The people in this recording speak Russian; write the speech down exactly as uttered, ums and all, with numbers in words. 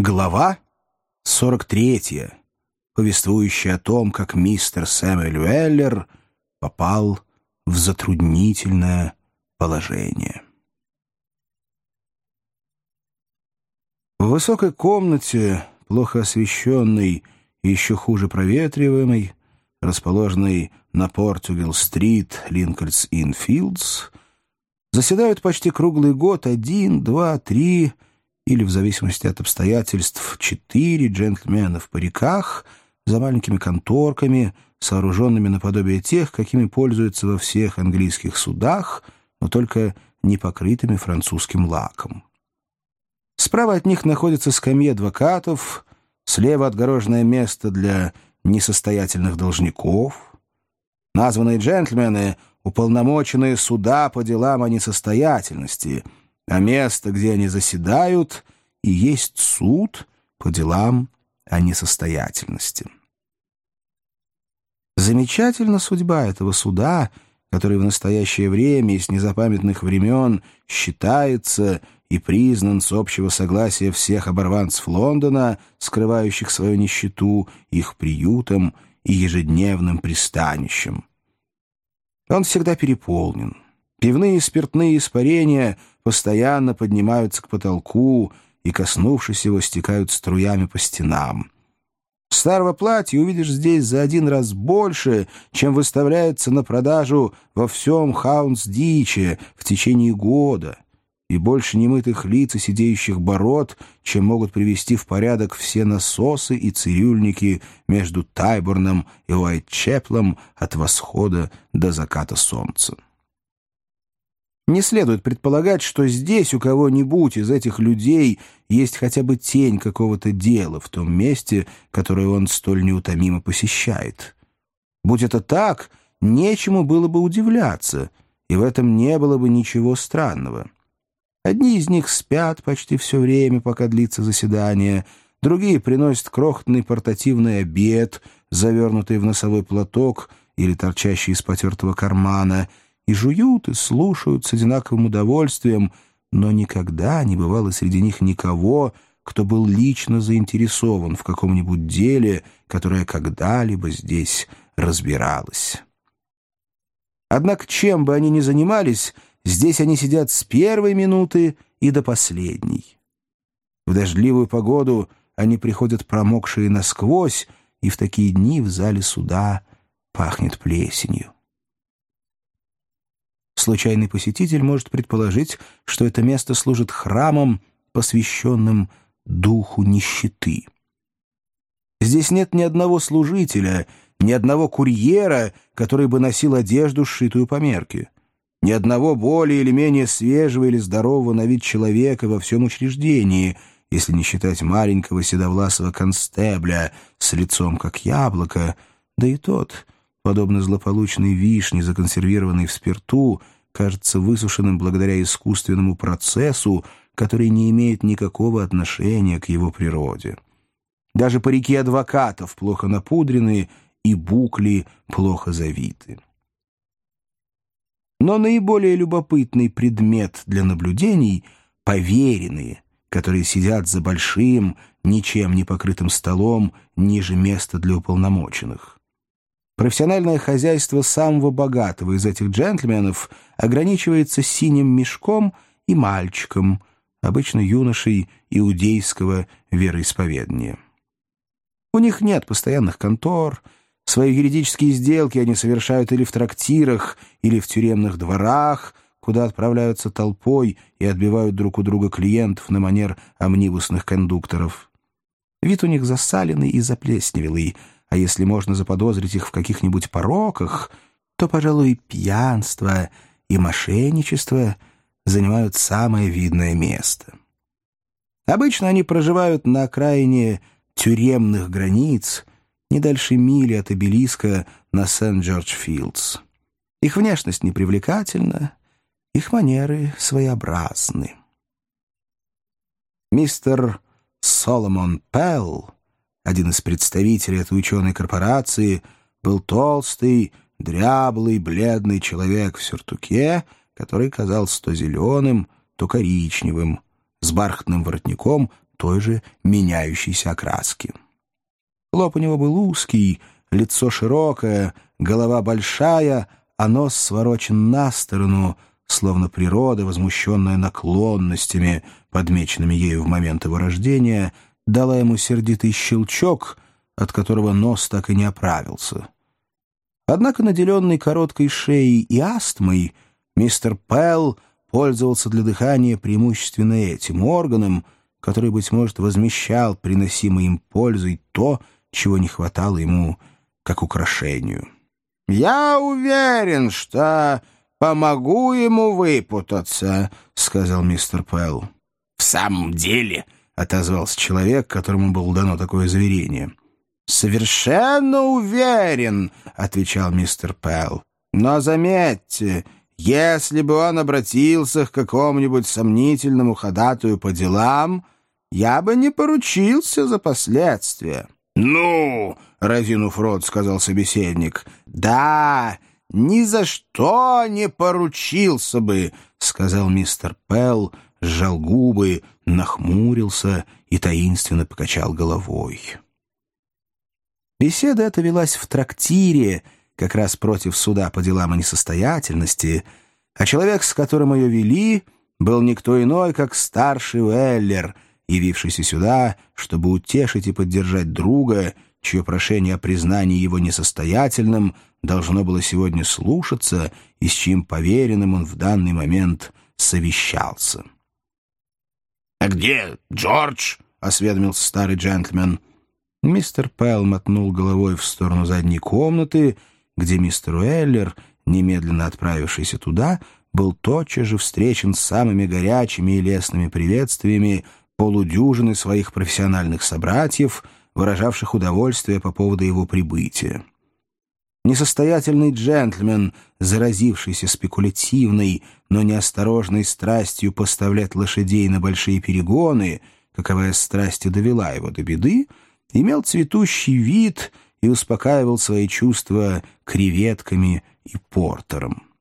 Глава сорок третья, повествующая о том, как мистер Сэмюэль Уэллер попал в затруднительное положение. В высокой комнате, плохо освещенной и еще хуже проветриваемой, расположенной на Португал-стрит, Линкольнс-Инн-Филдс, заседают почти круглый год один, два, три или, в зависимости от обстоятельств, четыре джентльмена в париках за маленькими конторками, сооруженными наподобие тех, какими пользуются во всех английских судах, но только не покрытыми французским лаком. Справа от них находятся скамьи адвокатов, слева отгороженное место для несостоятельных должников. Названные джентльмены — уполномоченные суда по делам о несостоятельности, а место, где они заседают, и есть суд по делам о несостоятельности. Замечательна судьба этого суда, который в настоящее время и с незапамятных времен считается и признан с общего согласия всех оборванцев Лондона, скрывающих свою нищету, их приютом и ежедневным пристанищем. Он всегда переполнен. Пивные и спиртные испарения постоянно поднимаются к потолку и, коснувшись его, стекают струями по стенам. Старого платья увидишь здесь за один раз больше, чем выставляется на продажу во всем Хаунс-Диче в течение года, и больше немытых лиц и сидеющих бород, чем могут привести в порядок все насосы и цирюльники между Тайборном и Уайтчеплом от восхода до заката солнца. Не следует предполагать, что здесь у кого-нибудь из этих людей есть хотя бы тень какого-то дела в том месте, которое он столь неутомимо посещает. Будь это так, нечему было бы удивляться, и в этом не было бы ничего странного. Одни из них спят почти все время, пока длится заседание, другие приносят крохотный портативный обед, завернутый в носовой платок или торчащий из потертого кармана, и жуют и слушают с одинаковым удовольствием, но никогда не бывало среди них никого, кто был лично заинтересован в каком-нибудь деле, которое когда-либо здесь разбиралось. Однако, чем бы они ни занимались, здесь они сидят с первой минуты и до последней. В дождливую погоду они приходят промокшие насквозь, и в такие дни в зале суда пахнет плесенью. Случайный посетитель может предположить, что это место служит храмом, посвященным духу нищеты. Здесь нет ни одного служителя, ни одного курьера, который бы носил одежду, сшитую по мерке, ни одного более или менее свежего или здорового на вид человека во всем учреждении, если не считать маленького седовласого констебля с лицом как яблоко, да и тот, подобно злополучной вишне, законсервированной в спирту, кажется высушенным благодаря искусственному процессу, который не имеет никакого отношения к его природе. Даже парики адвокатов плохо напудрены и букли плохо завиты. Но наиболее любопытный предмет для наблюдений — поверенные, которые сидят за большим, ничем не покрытым столом ниже места для уполномоченных. Профессиональное хозяйство самого богатого из этих джентльменов ограничивается синим мешком и мальчиком, обычно юношей иудейского вероисповедания. У них нет постоянных контор, свои юридические сделки они совершают или в трактирах, или в тюремных дворах, куда отправляются толпой и отбивают друг у друга клиентов на манер омнибусных кондукторов. Вид у них засаленный и заплесневелый, а если можно заподозрить их в каких-нибудь пороках, то, пожалуй, пьянство и мошенничество занимают самое видное место. Обычно они проживают на окраине тюремных границ, не дальше мили от обелиска на Сент-Джордж-Филдс. Их внешность непривлекательна, их манеры своеобразны. Мистер Соломон Пелл, один из представителей этой ученой корпорации, был толстый, дряблый, бледный человек в сюртуке, который казался то зеленым, то коричневым, с бархатным воротником, той же меняющейся окраски. Лоб у него был узкий, лицо широкое, голова большая, а нос сворочен на сторону, словно природа, возмущенная наклонностями, подмеченными ею в момент его рождения, дала ему сердитый щелчок, от которого нос так и не оправился. Однако, наделенный короткой шеей и астмой, мистер Пелл пользовался для дыхания преимущественно этим органом, который, быть может, возмещал приносимой им пользой то, чего не хватало ему как украшению. «Я уверен, что помогу ему выпутаться», — сказал мистер Пелл. «В самом деле», — отозвался человек, которому было дано такое заверение. «Совершенно уверен», — отвечал мистер Пелл. «Но заметьте, если бы он обратился к какому-нибудь сомнительному ходатаю по делам, я бы не поручился за последствия». «Ну!» — разинув рот, сказал собеседник. «Да, ни за что не поручился бы», — сказал мистер Пелл, сжал губы, нахмурился и таинственно покачал головой. Беседа эта велась в трактире, как раз против суда по делам о несостоятельности, а человек, с которым ее вели, был никто иной, как старший Уэллер, явившийся сюда, чтобы утешить и поддержать друга, чье прошение о признании его несостоятельным должно было сегодня слушаться и с чьим поверенным он в данный момент совещался. «А где Джордж?» — осведомился старый джентльмен. Мистер Пелл мотнул головой в сторону задней комнаты, где мистер Уэллер, немедленно отправившийся туда, был тотчас же встречен с самыми горячими и лестными приветствиями полудюжины своих профессиональных собратьев, выражавших удовольствие по поводу его прибытия. Несостоятельный джентльмен, заразившийся спекулятивной, но неосторожной страстью поставлять лошадей на большие перегоны, каковая страсть и довела его до беды, имел цветущий вид и успокаивал свои чувства креветками и портером.